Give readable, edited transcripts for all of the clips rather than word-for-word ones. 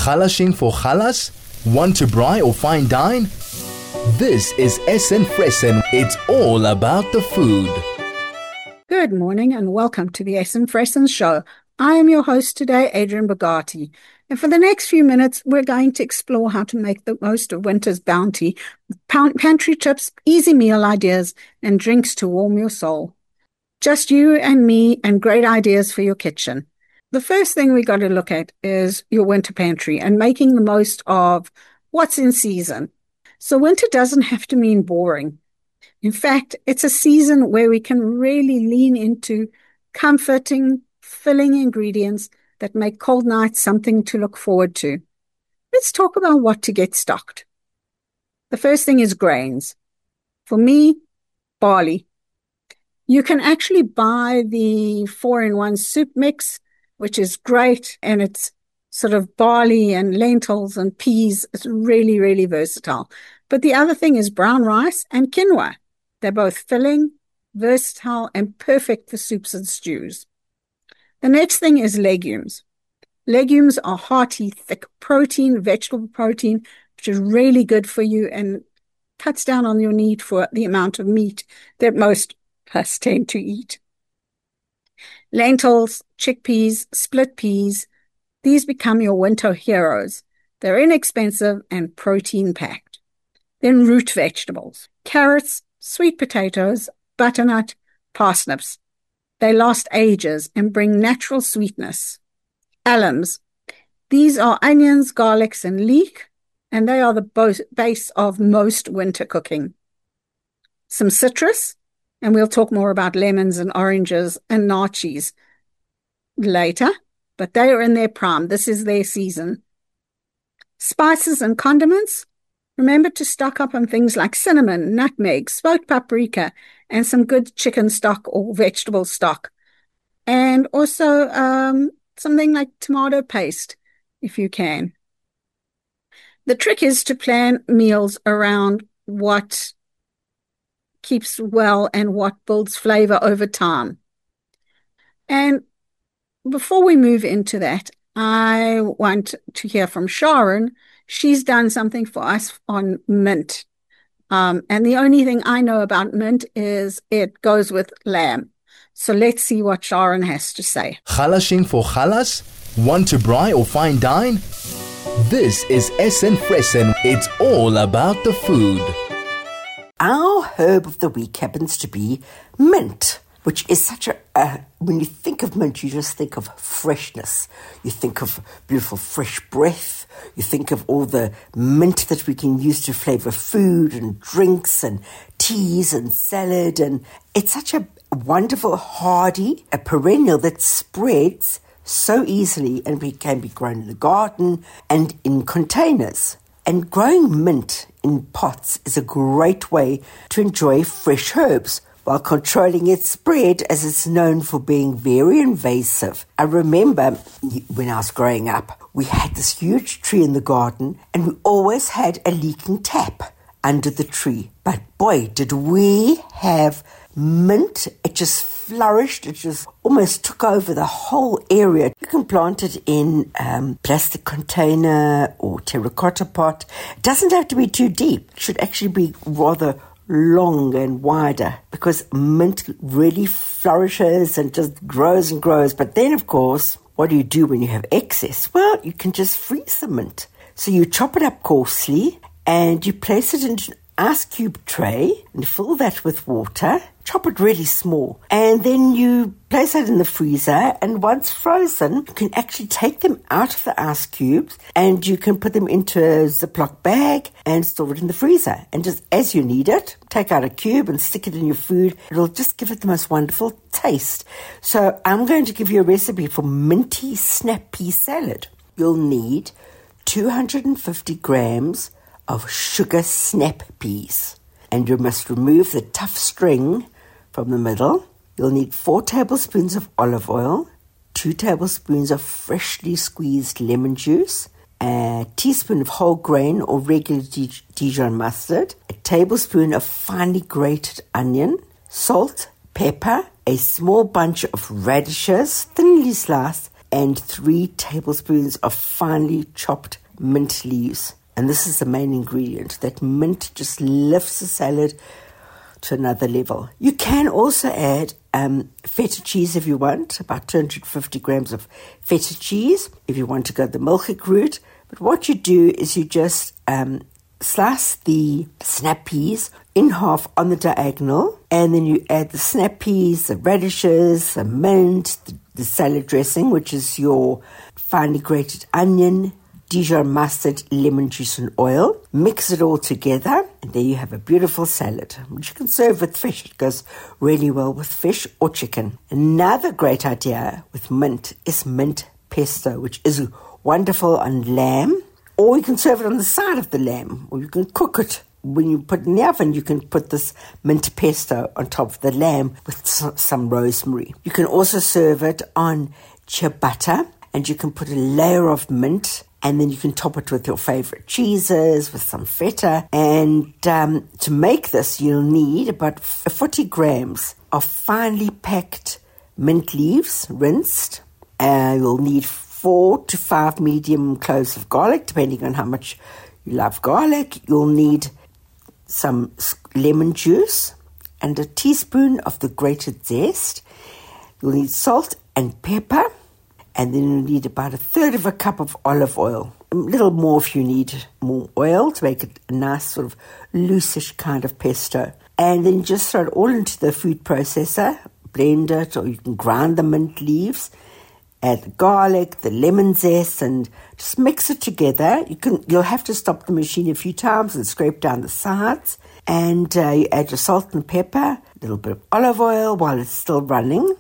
Chalashing for chalas? Want to braai or fine dine? This is Essen Fressen. It's all about the food. Good morning and welcome to the Essen Fressen Show. I am your host today, Adrian Bogati. And for the next few minutes, we're going to explore how to make the most of winter's bounty with pantry tips, easy meal ideas, and drinks to warm your soul. Just you and me and great ideas for your kitchen. The first thing we got to look at is your winter pantry and making the most of what's in season. So winter doesn't have to mean boring. In fact, it's a season where we can really lean into comforting, filling ingredients that make cold nights something to look forward to. Let's talk about what to get stocked. The first thing is grains. For me, barley. You can actually buy the 4-in-1 soup mix, which is great, and it's sort of barley and lentils and peas. It's really, really versatile. But the other thing is brown rice and quinoa. They're both filling, versatile, and perfect for soups and stews. The next thing is legumes. Legumes are hearty, thick protein, vegetable protein, which is really good for you and cuts down on your need for the amount of meat that most of us tend to eat. Lentils, chickpeas, split peas, these become your winter heroes. They're inexpensive and protein-packed. Then root vegetables, carrots, sweet potatoes, butternut, parsnips. They last ages and bring natural sweetness. Alums. These are onions, garlics, and leek, and they are the base of most winter cooking. Some citrus, and we'll talk more about lemons and oranges and naartjies later, but they are in their prime. This is their season. Spices and condiments. Remember to stock up on things like cinnamon, nutmeg, smoked paprika, and some good chicken stock or vegetable stock. And also something like tomato paste, if you can. The trick is to plan meals around what keeps well and what builds flavor over time. And before we move into that, I want to hear from Sharon. She's done something for us on mint. And the only thing I know about mint is it goes with lamb. So let's see what Sharon has to say. Chalashing for chalas? Want to braai or fine dine? This is Essen Fressen. It's all about the food. Our herb of the week happens to be mint, which is such when you think of mint, you just think of freshness. You think of beautiful fresh breath. You think of all the mint that we can use to flavor food and drinks and teas and salad. And it's such a wonderful, hardy, a perennial that spreads so easily and can be grown in the garden and in containers. And growing mint in pots is a great way to enjoy fresh herbs while controlling its spread, as it's known for being very invasive. I remember when I was growing up, we had this huge tree in the garden and we always had a leaking tap under the tree. But boy, did we have mint. It just flourished. It just almost took over the whole area. You can plant it in plastic container or terracotta pot. It doesn't have to be too deep. It should actually be rather long and wider because mint really flourishes and just grows and grows. But then, of course, what do you do when you have excess? Well, you can just freeze the mint. So you chop it up coarsely and you place it into an ice cube tray and fill that with water. Chop it really small. And then you place it in the freezer, and once frozen, you can actually take them out of the ice cubes and you can put them into a Ziploc bag and store it in the freezer. And just as you need it, take out a cube and stick it in your food. It'll just give it the most wonderful taste. So I'm going to give you a recipe for minty snap pea salad. You'll need 250 grams of sugar snap peas. And you must remove the tough string from the middle. You'll need 4 tablespoons of olive oil, 2 tablespoons of freshly squeezed lemon juice, a teaspoon of whole grain or regular Dijon mustard, a tablespoon of finely grated onion, salt, pepper, a small bunch of radishes, thinly sliced, and 3 tablespoons of finely chopped mint leaves. And this is the main ingredient. That mint just lifts the salad to another level. You can also add feta cheese if you want, about 250 grams of feta cheese if you want to go the milkshake route. But what you do is you just slice the snap peas in half on the diagonal, and then you add the snap peas, the radishes, the mint, the salad dressing, which is your finely grated onion, Dijon mustard, lemon juice and oil. Mix it all together, and there you have a beautiful salad, which you can serve with fish. It goes really well with fish or chicken. Another great idea with mint is mint pesto, which is wonderful on lamb, or you can serve it on the side of the lamb, or you can cook it. When you put it in the oven, you can put this mint pesto on top of the lamb with some rosemary. You can also serve it on ciabatta, and you can put a layer of mint, and then you can top it with your favorite cheeses, with some feta. And to make this, you'll need about 40 grams of finely packed mint leaves, rinsed. You'll need 4 to 5 medium cloves of garlic, depending on how much you love garlic. You'll need some lemon juice and a teaspoon of the grated zest. You'll need salt and pepper. And then you need about 1/3 of a cup of olive oil. A little more if you need more oil to make it a nice sort of loosish kind of pesto. And then just throw it all into the food processor, blend it, or you can grind the mint leaves, add the garlic, the lemon zest, and just mix it together. You'll have to stop the machine a few times and scrape down the sides. And you add your salt and pepper, a little bit of olive oil while it's still running,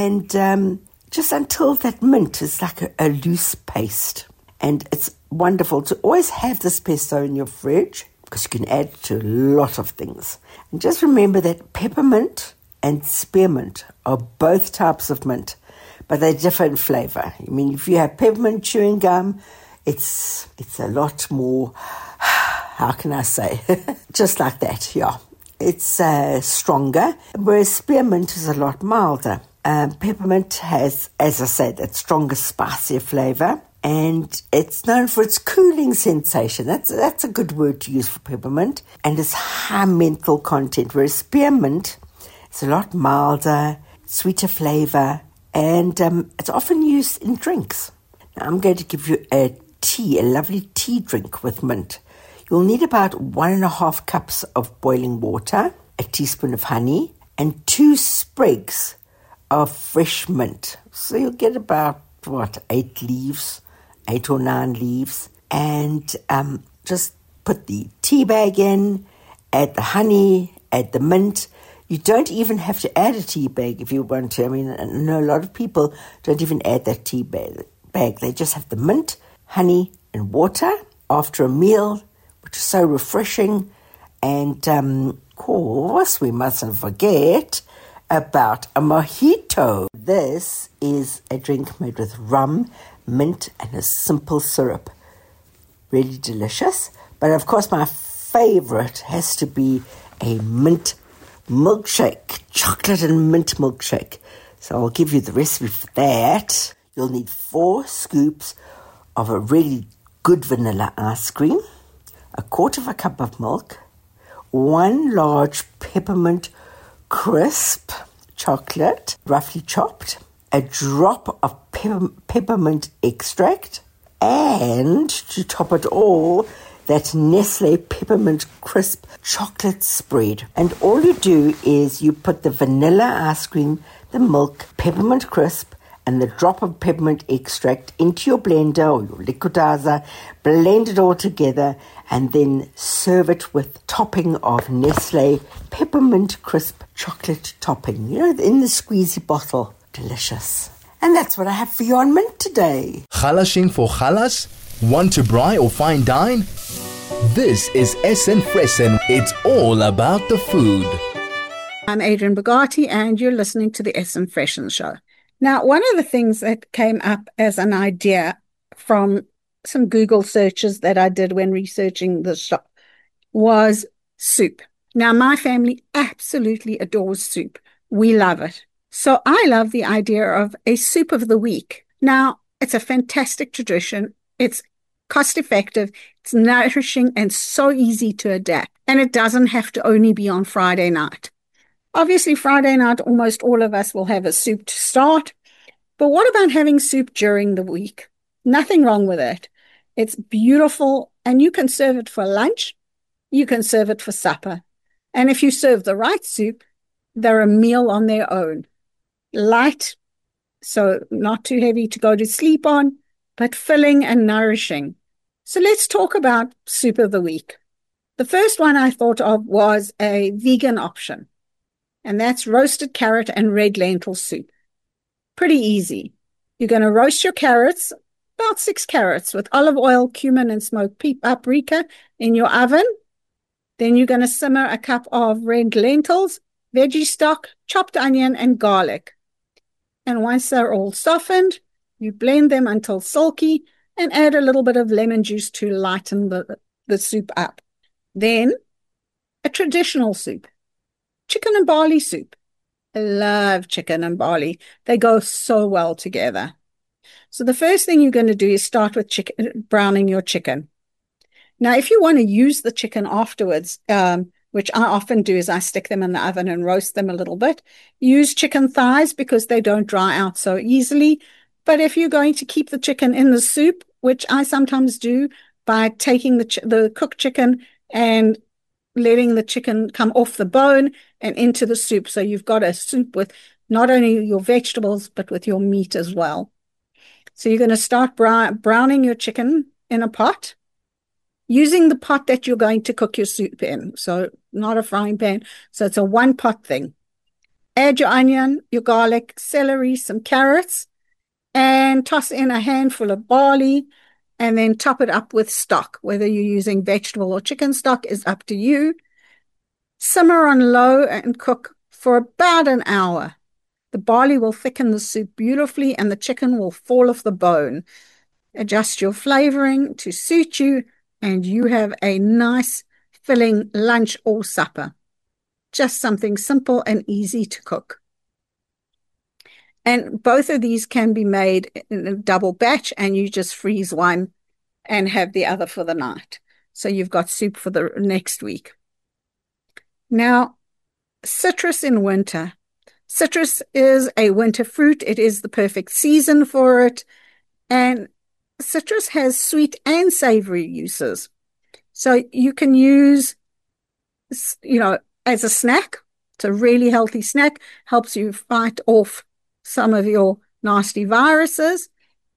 and just until that mint is like a loose paste. And it's wonderful to always have this pesto in your fridge, because you can add it to a lot of things. And just remember that peppermint and spearmint are both types of mint, but they differ in flavor. I mean, if you have peppermint chewing gum, it's a lot more, how can I say, just like that, yeah. It's stronger, whereas spearmint is a lot milder. Peppermint has, as I said, that stronger, spicier flavor, and it's known for its cooling sensation. That's a good word to use for peppermint, and its high menthol content, whereas spearmint is a lot milder, sweeter flavor, and it's often used in drinks. Now, I'm going to give you a lovely tea drink with mint. You'll need about 1.5 cups of boiling water, a teaspoon of honey, and 2 sprigs of fresh mint. So you'll get about, 8 or 9 leaves. And just put the tea bag in, add the honey, add the mint. You don't even have to add a tea bag if you want to. I mean, I know a lot of people don't even add that tea bag. They just have the mint, honey, and water after a meal, which is so refreshing. And, of course, we mustn't forget about a mojito. This is a drink made with rum, mint, and a simple syrup. Really delicious. But, of course, my favorite has to be a mint milkshake, chocolate and mint milkshake. So I'll give you the recipe for that. You'll need 4 scoops of a really good vanilla ice cream, 1/4 cup of milk, 1 large peppermint crisp chocolate, roughly chopped, a drop of peppermint extract, and to top it all, that Nestle Peppermint Crisp chocolate spread. And all you do is you put the vanilla ice cream, the milk, peppermint crisp, and the drop of peppermint extract into your blender or your liquidizer, blend it all together, and then serve it with topping of Nestle Peppermint Crisp chocolate topping. You know, in the squeezy bottle. Delicious. And that's what I have for you on mint today. Chalashing for chalas? Want to braai or fine dine? This is SN Fressen. It's all about the food. I'm Adrian Bogati, and you're listening to the SN Fressen Show. Now, one of the things that came up as an idea from some Google searches that I did when researching the show was soup. Now, my family absolutely adores soup. We love it. So I love the idea of a soup of the week. Now, it's a fantastic tradition. It's cost effective, it's nourishing, and so easy to adapt. And it doesn't have to only be on Friday night. Obviously, Friday night, almost all of us will have a soup to start. But what about having soup during the week? Nothing wrong with it. It's beautiful, and you can serve it for lunch. You can serve it for supper. And if you serve the right soup, they're a meal on their own. Light, so not too heavy to go to sleep on, but filling and nourishing. So let's talk about soup of the week. The first one I thought of was a vegan option, and that's roasted carrot and red lentil soup. Pretty easy. You're going to roast your carrots, about 6 carrots, with olive oil, cumin, and smoked paprika in your oven. Then you're going to simmer a cup of red lentils, veggie stock, chopped onion, and garlic. And once they're all softened, you blend them until silky and add a little bit of lemon juice to lighten the soup up. Then a traditional soup, chicken and barley soup. I love chicken and barley. They go so well together. So the first thing you're going to do is start with browning your chicken. Now, if you want to use the chicken afterwards, which I often do, is I stick them in the oven and roast them a little bit. Use chicken thighs because they don't dry out so easily. But if you're going to keep the chicken in the soup, which I sometimes do by taking the cooked chicken and letting the chicken come off the bone and into the soup. So you've got a soup with not only your vegetables, but with your meat as well. So you're going to start browning your chicken in a pot, using the pot that you're going to cook your soup in. So not a frying pan. So it's a one pot thing. Add your onion, your garlic, celery, some carrots, and toss in a handful of barley, and then top it up with stock. Whether you're using vegetable or chicken stock is up to you. Simmer on low and cook for about an hour. The barley will thicken the soup beautifully and the chicken will fall off the bone. Adjust your flavoring to suit you, and you have a nice filling lunch or supper. Just something simple and easy to cook. And both of these can be made in a double batch, and you just freeze one and have the other for the night. So you've got soup for the next week. Now, citrus in winter. Citrus is a winter fruit. It is the perfect season for it. And citrus has sweet and savory uses. So you can use, as a snack. It's a really healthy snack. Helps you fight off some of your nasty viruses.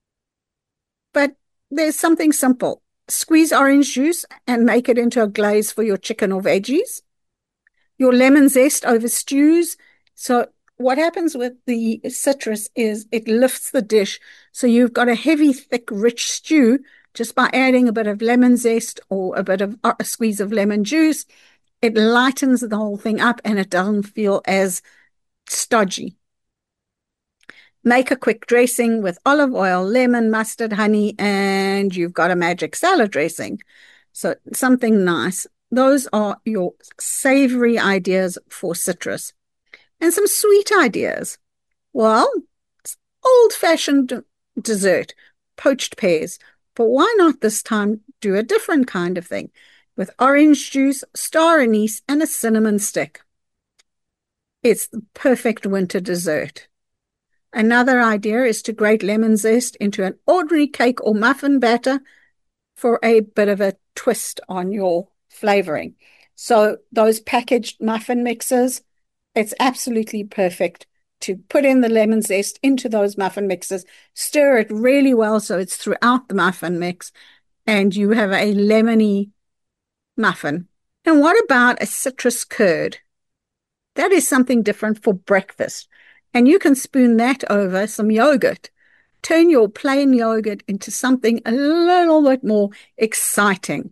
But there's something simple. Squeeze orange juice and make it into a glaze for your chicken or veggies. Your lemon zest over stews. So what happens with the citrus is it lifts the dish. So you've got a heavy, thick, rich stew just by adding a bit of lemon zest or a squeeze of lemon juice. It lightens the whole thing up and it doesn't feel as stodgy. Make a quick dressing with olive oil, lemon, mustard, honey, and you've got a magic salad dressing. So something nice. Those are your savory ideas for citrus. And some sweet ideas. Well, old-fashioned dessert, poached pears. But why not this time do a different kind of thing with orange juice, star anise, and a cinnamon stick? It's the perfect winter dessert. Another idea is to grate lemon zest into an ordinary cake or muffin batter for a bit of a twist on your flavoring. So those packaged muffin mixes, it's absolutely perfect to put in the lemon zest into those muffin mixes, stir it really well so it's throughout the muffin mix, and you have a lemony muffin. And what about a citrus curd? That is something different for breakfast. And you can spoon that over some yogurt. Turn your plain yogurt into something a little bit more exciting.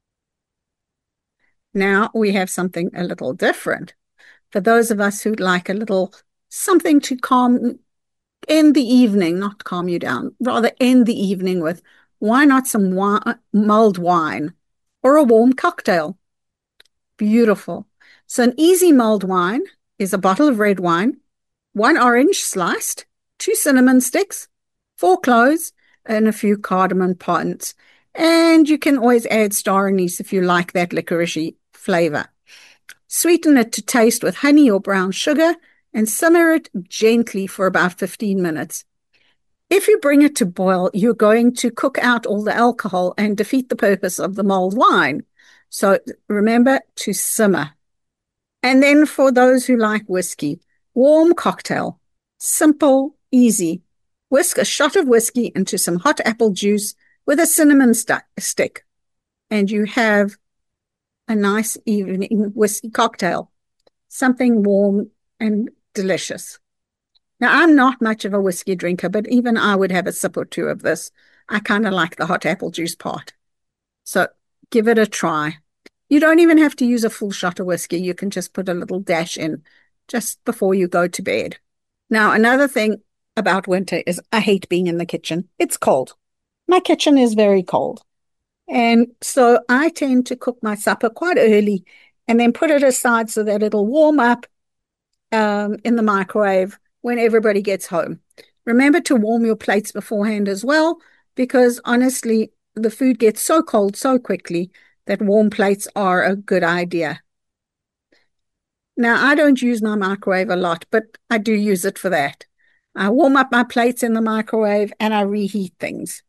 Now we have something a little different. For those of us who'd like a little something to end the evening, not calm you down, rather end the evening with, why not some mulled wine or a warm cocktail? Beautiful. So an easy mulled wine is a bottle of red wine, 1 orange sliced, 2 cinnamon sticks, 4 cloves, and a few cardamom pods. And you can always add star anise if you like that licoricey flavor. Sweeten it to taste with honey or brown sugar and simmer it gently for about 15 minutes. If you bring it to boil, you're going to cook out all the alcohol and defeat the purpose of the mulled wine. So remember to simmer. And then for those who like whiskey, warm cocktail. Simple, easy. Whisk a shot of whiskey into some hot apple juice with a cinnamon stick. And you have a nice evening whiskey cocktail. Something warm and delicious. Now, I'm not much of a whiskey drinker, but even I would have a sip or two of this. I kind of like the hot apple juice part. So give it a try. You don't even have to use a full shot of whiskey. You can just put a little dash in just before you go to bed. Now, another thing about winter is I hate being in the kitchen. It's cold. My kitchen is very cold. And so I tend to cook my supper quite early and then put it aside so that it'll warm up in the microwave when everybody gets home. Remember to warm your plates beforehand as well, because honestly, the food gets so cold so quickly that warm plates are a good idea. Now, I don't use my microwave a lot, but I do use it for that. I warm up my plates in the microwave and I reheat things.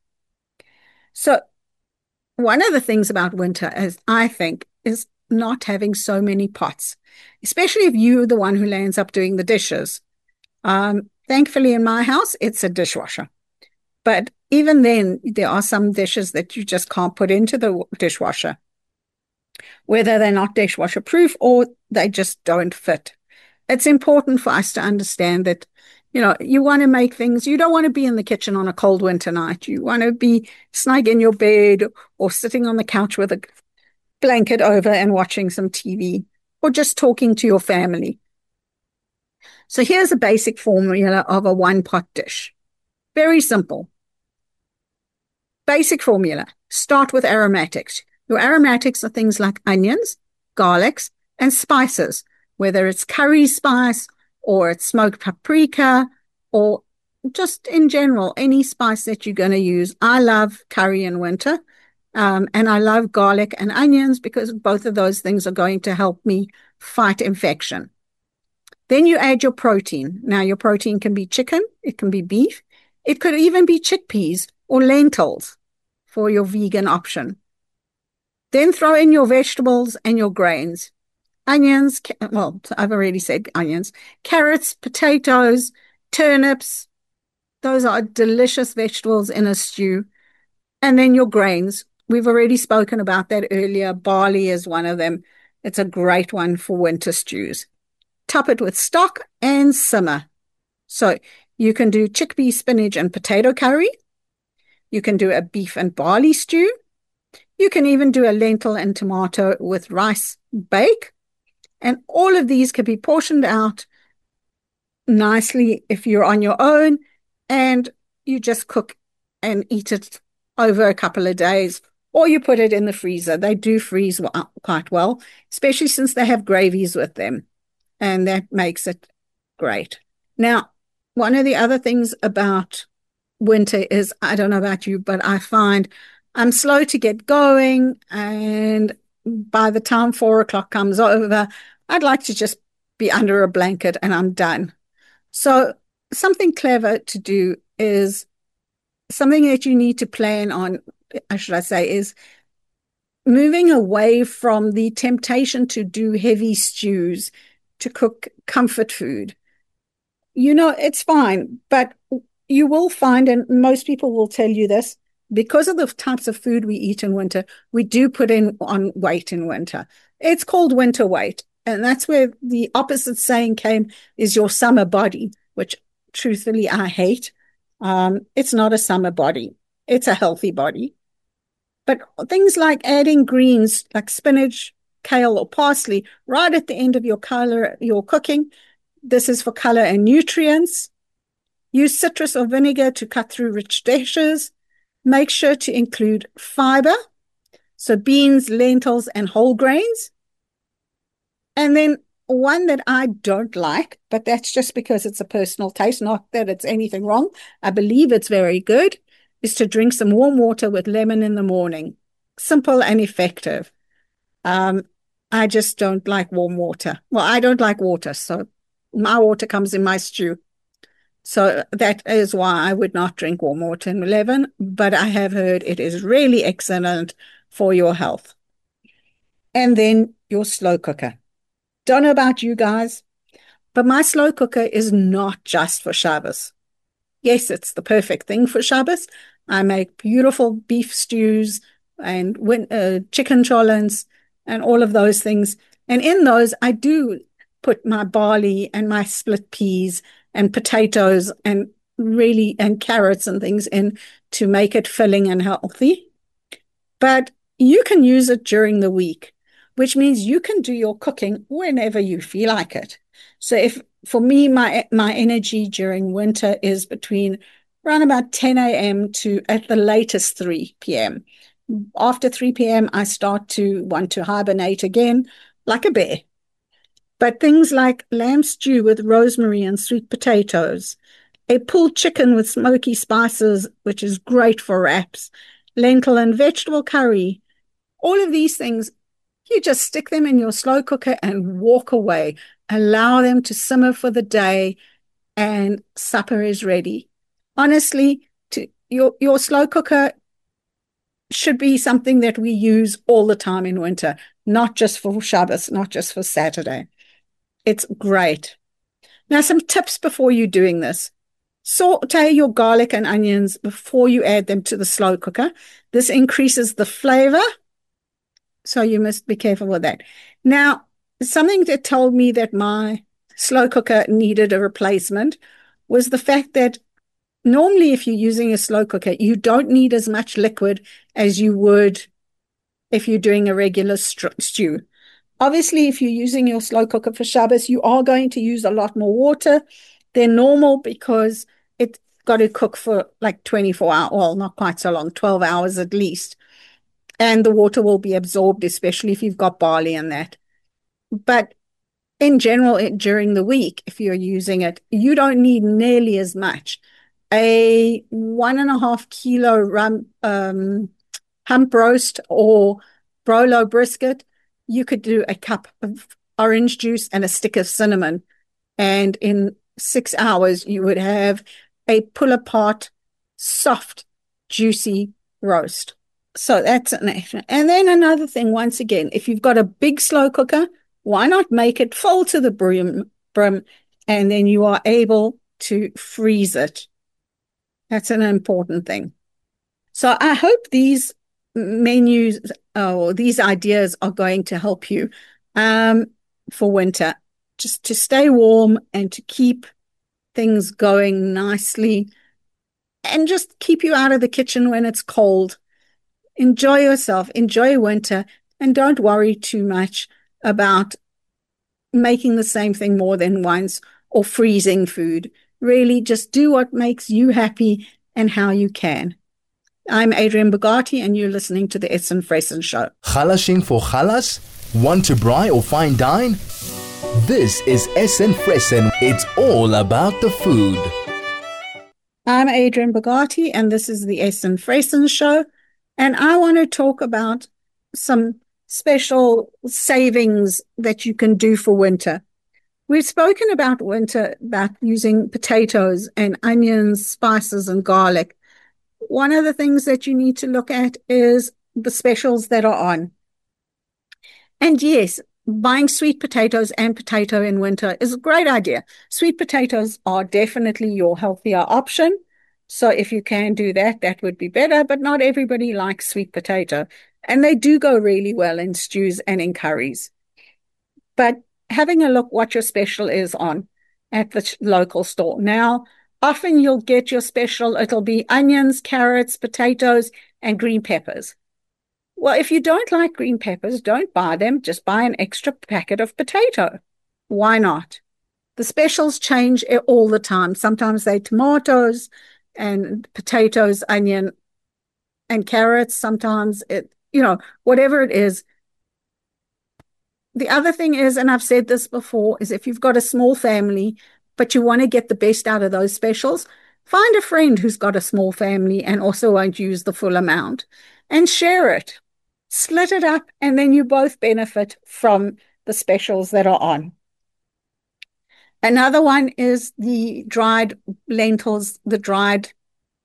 So one of the things about winter, as I think, is not having so many pots, especially if you're the one who lands up doing the dishes. Thankfully, in my house, it's a dishwasher. But even then, there are some dishes that you just can't put into the dishwasher, whether they're not dishwasher proof or they just don't fit. It's important for us to understand that, you want to make things, you don't want to be in the kitchen on a cold winter night. You want to be snug in your bed or sitting on the couch with a blanket over and watching some TV or just talking to your family. So here's a basic formula of a one-pot dish. Very simple. Basic formula. Start with aromatics. Your aromatics are things like onions, garlics, and spices, whether it's curry spice or it's smoked paprika or just in general, any spice that you're going to use. I love curry in winter, and I love garlic and onions because both of those things are going to help me fight infection. Then you add your protein. Now, your protein can be chicken, it can be beef, it could even be chickpeas or lentils for your vegan option. Then throw in your vegetables and your grains. Onions, well, I've already said onions, carrots, potatoes, turnips. Those are delicious vegetables in a stew. And then your grains. We've already spoken about that earlier. Barley is one of them. It's a great one for winter stews. Top it with stock and simmer. So you can do chickpea, spinach, and potato curry. You can do a beef and barley stew. You can even do a lentil and tomato with rice bake. And all of these can be portioned out nicely if you're on your own and you just cook and eat it over a couple of days, or you put it in the freezer. They do freeze quite well, especially since they have gravies with them. And that makes it great. Now, one of the other things about winter is, I don't know about you, but I find I'm slow to get going. And by the time 4 o'clock comes over, I'd like to just be under a blanket and I'm done. So something clever to do is something that you need to plan on, should I say, is moving away from the temptation to do heavy stews, to cook comfort food. It's fine, but you will find, and most people will tell you this, because of the types of food we eat in winter, we do put on weight in winter. It's called winter weight. And that's where the opposite saying came, is your summer body, which truthfully I hate. It's not a summer body. It's a healthy body. But things like adding greens like spinach, kale, or parsley right at the end of your cooking. This is for color and nutrients. Use citrus or vinegar to cut through rich dishes. Make sure to include fiber, so beans, lentils, and whole grains. And then one that I don't like, but that's just because it's a personal taste, not that it's anything wrong. I believe it's very good, is to drink some warm water with lemon in the morning. Simple and effective. Um, I just don't like warm water. Well, I don't like water, so my water comes in my stew. So that is why I would not drink warm water in lemon, but I have heard it is really excellent for your health. And then your slow cooker. Don't know about you guys, but my slow cooker is not just for Shabbos. Yes, it's the perfect thing for Shabbos. I make beautiful beef stews and chicken cholents and all of those things. And in those, I do put my barley and my split peas and potatoes and carrots and things in to make it filling and healthy. But you can use it during the week, which means you can do your cooking whenever you feel like it. So if for me, my energy during winter is between around about 10 a.m. to at the latest 3 p.m. After 3 p.m., I start to want to hibernate again like a bear. But things like lamb stew with rosemary and sweet potatoes, a pulled chicken with smoky spices, which is great for wraps, lentil and vegetable curry, all of these things, you just stick them in your slow cooker and walk away. Allow them to simmer for the day, and supper is ready. Honestly, your slow cooker should be something that we use all the time in winter, not just for Shabbos, not just for Saturday. It's great. Now, some tips before you doing this. Saute your garlic and onions before you add them to the slow cooker. This increases the flavor, so you must be careful with that. Now, something that told me that my slow cooker needed a replacement was the fact that normally if you're using a slow cooker, you don't need as much liquid as you would if you're doing a regular stew. Obviously, if you're using your slow cooker for Shabbos, you are going to use a lot more water than normal because it's got to cook for like 24 hours, well, not quite so long, 12 hours at least. And the water will be absorbed, especially if you've got barley in that. But in general, during the week, if you're using it, you don't need nearly as much. A 1.5 kilo hump roast or brolo brisket, you could do a cup of orange juice and a stick of cinnamon. And in 6 hours, you would have a pull-apart, soft, juicy roast. So that's an action. And then another thing, once again, if you've got a big slow cooker, why not make it full to the brim, and then you are able to freeze it. That's an important thing. So I hope these menus or these ideas are going to help you for winter, just to stay warm and to keep things going nicely and just keep you out of the kitchen when it's cold. Enjoy yourself, enjoy winter, and don't worry too much about making the same thing more than once or freezing food. Really, just do what makes you happy and how you can. I'm Adrienne Bogati, and you're listening to the Essen Fressen Show. Chalashing for chalas? Want to braai or fine dine? This is Essen Fressen. It's all about the food. I'm Adrienne Bogati, and this is the Essen Fressen Show. And I want to talk about some special savings that you can do for winter. We've spoken about winter, about using potatoes and onions, spices, and garlic. One of the things that you need to look at is the specials that are on. And yes, buying sweet potatoes and potato in winter is a great idea. Sweet potatoes are definitely your healthier option. So if you can do that, that would be better. But not everybody likes sweet potato. And they do go really well in stews and in curries. But having a look what your special is on at the local store. Now, often you'll get your special, it'll be onions, carrots, potatoes, and green peppers. Well, if you don't like green peppers, don't buy them. Just buy an extra packet of potato. Why not? The specials change all the time. Sometimes they're tomatoes and potatoes, onion, and carrots. Sometimes whatever it is, the other thing is, and I've said this before, is if you've got a small family, but you want to get the best out of those specials, find a friend who's got a small family and also won't use the full amount and share it. Split it up, and then you both benefit from the specials that are on. Another one is the dried lentils, the dried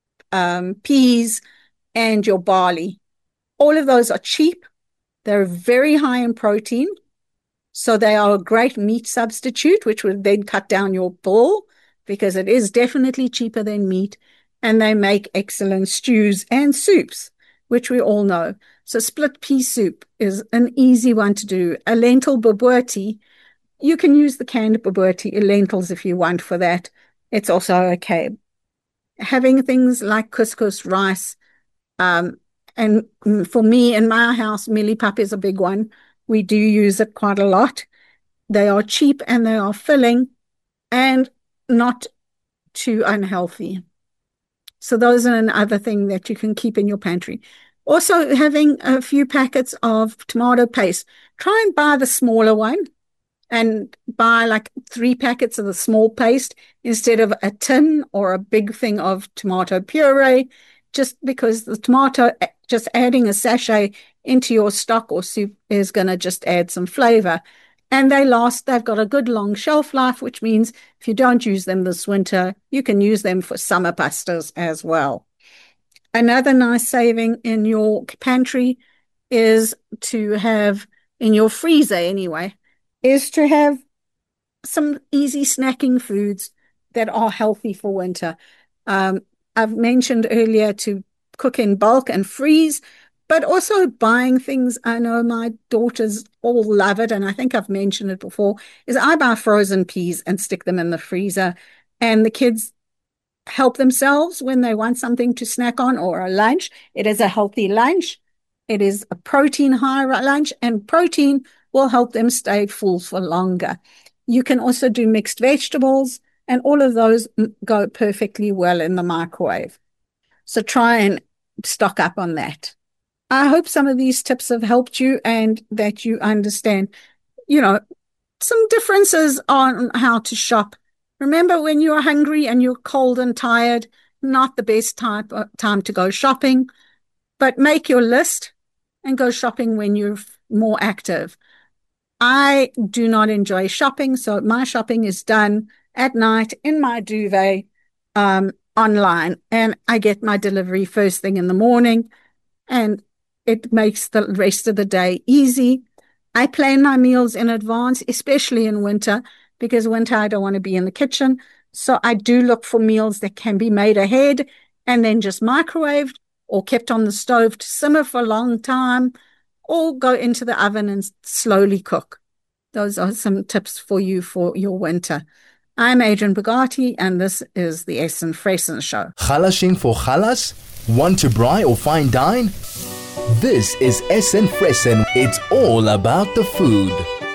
peas, and your barley. All of those are cheap. They're very high in protein. So they are a great meat substitute, which would then cut down your bill because it is definitely cheaper than meat. And they make excellent stews and soups, which we all know. So split pea soup is an easy one to do. A lentil bobotie, you can use the canned bobotie lentils if you want for that. It's also okay. Having things like couscous rice, and for me in my house, millipap is a big one. We do use it quite a lot. They are cheap and they are filling and not too unhealthy. So those are another thing that you can keep in your pantry. Also, having a few packets of tomato paste. Try and buy the smaller one and buy like 3 packets of the small paste instead of a tin or a big thing of tomato puree, just because the tomato, just adding a sachet into your stock or soup is going to just add some flavor. And they've got a good long shelf life, which means if you don't use them this winter, you can use them for summer pastas as well. Another nice saving in your pantry is to have, in your freezer anyway, is to have some easy snacking foods that are healthy for winter. I've mentioned earlier to cook in bulk and freeze, but also buying things. I know my daughters all love it, and I think I've mentioned it before, is I buy frozen peas and stick them in the freezer, and the kids help themselves when they want something to snack on or a lunch. It is a healthy lunch. It is a protein high lunch, and protein will help them stay full for longer. You can also do mixed vegetables, and all of those go perfectly well in the microwave. So try and stock up on that. I hope some of these tips have helped you and that you understand, some differences on how to shop. Remember, when you're hungry and you're cold and tired, not the best time to go shopping, but make your list and go shopping when you're more active. I do not enjoy shopping, so my shopping is done at night in my duvet online, and I get my delivery first thing in the morning, and it makes the rest of the day easy. I plan my meals in advance, especially in winter, because winter I don't want to be in the kitchen. So I do look for meals that can be made ahead and then just microwaved or kept on the stove to simmer for a long time, or go into the oven and slowly cook. Those are some tips for you for your winter. I'm Adrian Bugatti, and this is the Essen Fressen Show. Halashing for halas? Want to braai or fine dine? This is Essen Fressen. It's all about the food.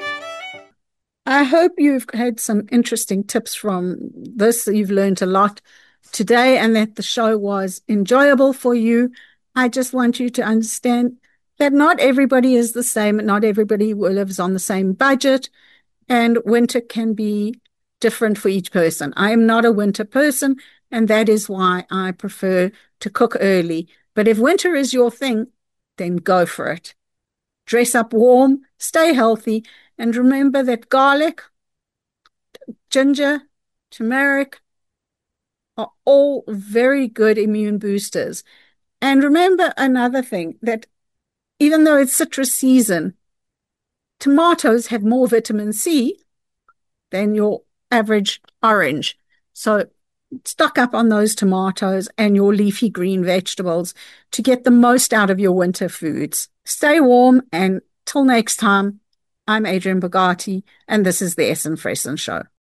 I hope you've had some interesting tips from this, that you've learned a lot today, and that the show was enjoyable for you. I just want you to understand that not everybody is the same. Not everybody lives on the same budget, and winter can be different for each person. I am not a winter person, and that is why I prefer to cook early. But if winter is your thing, then go for it. Dress up warm, stay healthy, and remember that garlic, ginger, turmeric are all very good immune boosters. And remember another thing, that even though it's citrus season, tomatoes have more vitamin C than your average orange. So stock up on those tomatoes and your leafy green vegetables to get the most out of your winter foods. Stay warm, and till next time, I'm Adrian Bugatti, and this is the Essen Fressen Show.